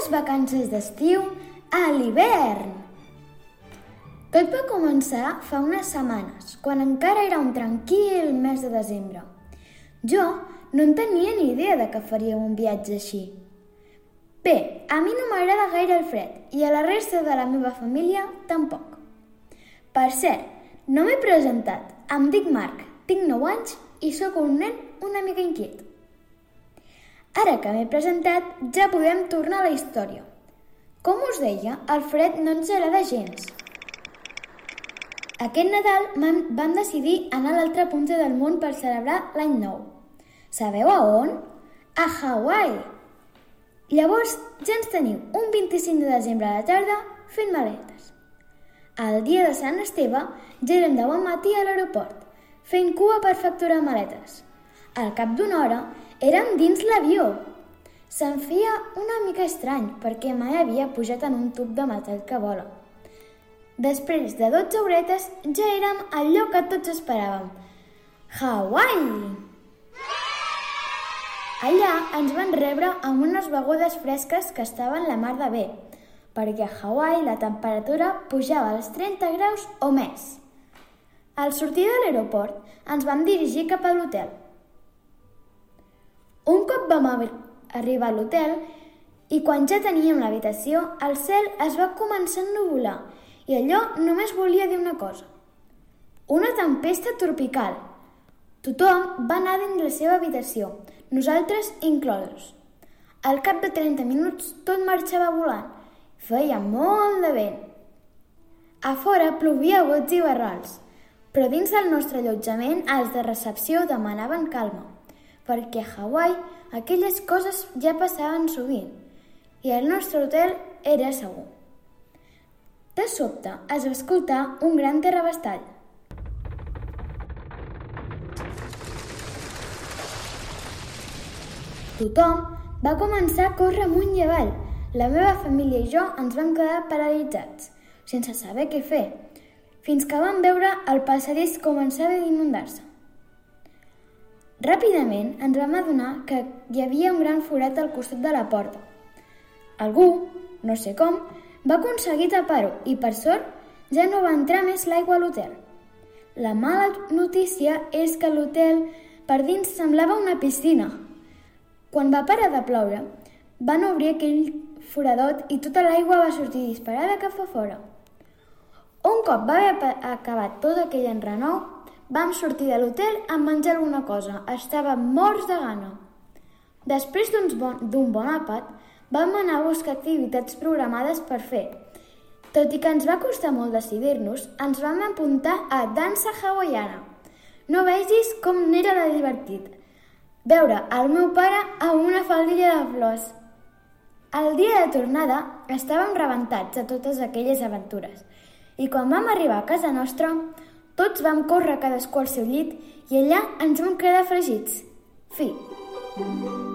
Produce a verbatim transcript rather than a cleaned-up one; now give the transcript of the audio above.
les vacances d'estiu a l'hivern. Tot va començar fa unes setmanes, quan encara era un tranquil mes de desembre. Jo no en tenia ni idea de que faríem un viatge així. Bé, a mi no m'agrada gaire el fred i a la resta de la meva família tampoc. Per cert, no m'he presentat. Em dic Marc, tinc nou anys i sóc un nen una mica inquiet. Ara que m'he presentat, ja podem tornar a la història. Com us deia, el fred no ens agrada gens. Aquest Nadal vam decidir anar a l'altra punta del món per celebrar l'any nou. Sabeu a on? A Hawaii! Llavors ja ens teniu un vint-i-cinc de desembre a la tarda fent maletes. El dia de Sant Esteve ja érem de bon matí a l'aeroport, fent cua per facturar maletes. Al cap d'una hora érem dins l'avió. Se'm feia una mica estrany perquè mai havia pujat en un tub de metall que vola. Després de dotze horetes ja érem al lloc que tots esperàvem. Hawaii! Allà ens van rebre amb unes begudes fresques que estaven la mar de bé, perquè a Hawaii la temperatura pujava als trenta graus o més. Al sortir de l'aeroport ens vam dirigir cap a l'hotel. Un cop vam arribar a l'hotel i quan ja teníem l'habitació, el cel es va començar a ennuvolar i allò només volia dir una cosa. Una tempesta tropical. Tothom va anar dins la seva habitació, nosaltres inclosos. Al cap de trenta minuts tot marxava volant. Feia molt de vent. A fora plovia a gots i barrals, però dins del nostre allotjament els de recepció demanaven calma, perquè a Hawaii aquelles coses ja passaven sovint i el nostre hotel era segur. De sobte es va escoltar un gran terrabastall. Tothom va començar a córrer amunt i avall. La meva família i jo ens vam quedar paralitzats, sense saber què fer, fins que vam veure el passadís començava a inundar-se. Ràpidament ens vam adonar que hi havia un gran forat al costat de la porta. Algú, no sé com, va aconseguir tapar-ho i, per sort, ja no va entrar més l'aigua a l'hotel. La mala notícia és que l'hotel per dins semblava una piscina. Quan va parar de ploure, van obrir aquell foradot i tota l'aigua va sortir disparada cap a fora. Un cop va haver acabat tot aquell enrenou, vam sortir de l'hotel a menjar alguna cosa. Estàvem morts de gana. Després d'un bon, d'un bon àpat, vam anar a buscar activitats programades per fer. Tot i que ens va costar molt decidir-nos, ens vam apuntar a dansa hawaiana. No vegis com n'era de divertit. Veure el meu pare amb una faldilla de flors. El dia de tornada estàvem rebentats de totes aquelles aventures i quan vam arribar a casa nostra, tots vam córrer cadascú al seu llit i allà ens vam quedar fregits. Fi.